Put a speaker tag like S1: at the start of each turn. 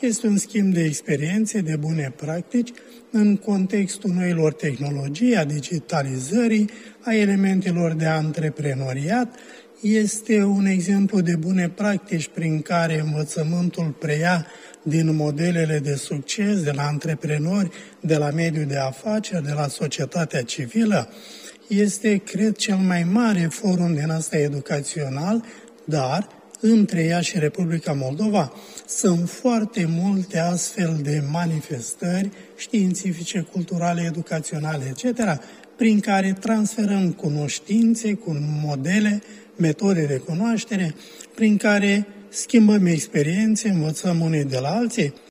S1: Este un schimb de experiențe, de bune practici, în contextul noilor tehnologii, a digitalizării, a elementelor de antreprenoriat. Este un exemplu de bune practici prin care învățământul preia din modelele de succes, de la antreprenori, de la mediul de afaceri, de la societatea civilă. Este, cred, cel mai mare forum din asta educațional, dar între ea și Republica Moldova sunt foarte multe astfel de manifestări științifice, culturale, educaționale, etc., prin care transferăm cunoștințe, cu modele, metode de cunoaștere, prin care schimbăm experiențe, învățăm unii de la alții.